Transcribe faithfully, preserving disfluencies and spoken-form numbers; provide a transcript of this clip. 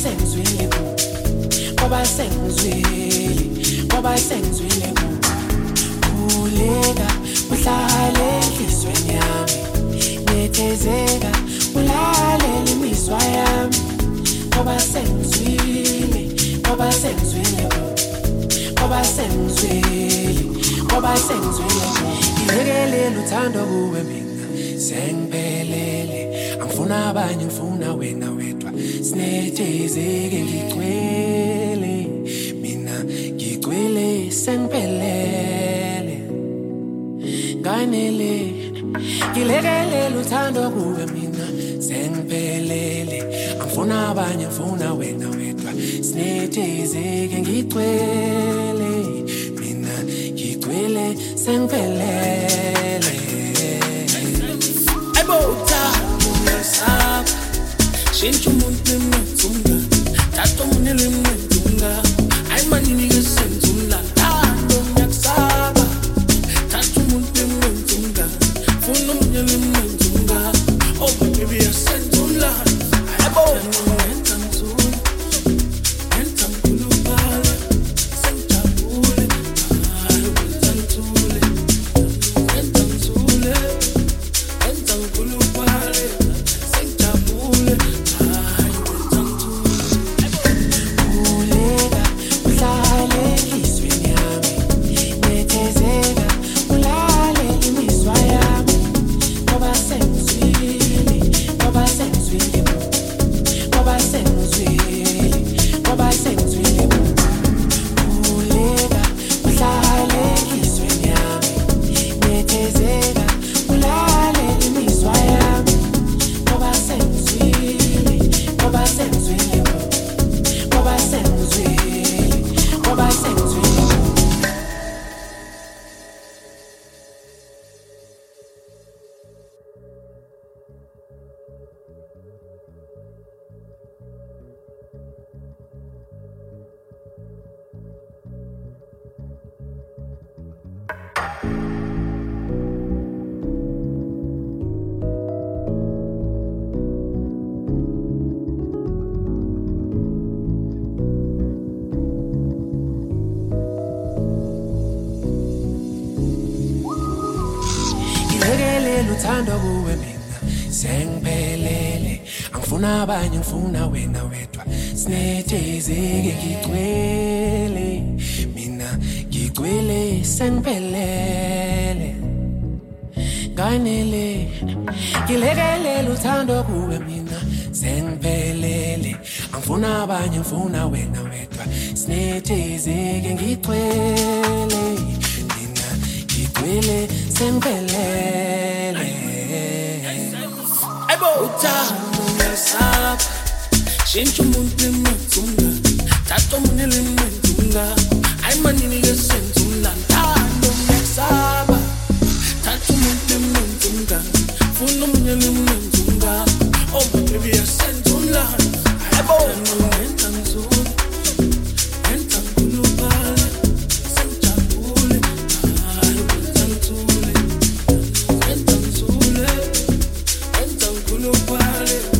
sengizwile ku ngoba sengizwile ngoba sengizwile ku kuleka uhlale enhlizweni yami nethezeka ulalela imizwa yami ngoba sengizwile ngoba sengizwile ku ngoba sengizwile ngoba sengizwile ngilekelela uthando kuwe mina sengiphelele angifuna abanye ngifuna wena wedwa sinethezeke ngigcwele mina ngigcwele sengiphelele nganele ngilekelela uthando kuwe mina sengiphelele angifuna abanye ngifuna wena wedwa sinethezeke ngigcwele mina ngigcwele sengiphelele ebota uyasaba shintsha umuntu emthunga tato munele emthunga ayimanini ngesenzula tato nyakusaba tato umuntu emthunga funa munele emthunga oh baby yasenzula ayabona uthando kuwe mina sengiphelele angifuna abanye ngifuna wena wedwa sinethezeke ngigcwele mina ngigcwele sengiphelele nganele ngilekelela uthando kuwe mina sengiphelele angifuna abanye ngifuna wena wedwa sinethezeke ngigcwele mina ngigcwele sengiphelele uthando uyasaba shintsha umuntu emthunga tato munele emthunga ayimanini ngesenzula uthando uyasaba tato umuntu emthunga funa munele emthunga oh baby yasenzula ayabona wena ngizula wena ngulubala sengijabule hayi wena ngizule wena ngizule wena ngulubala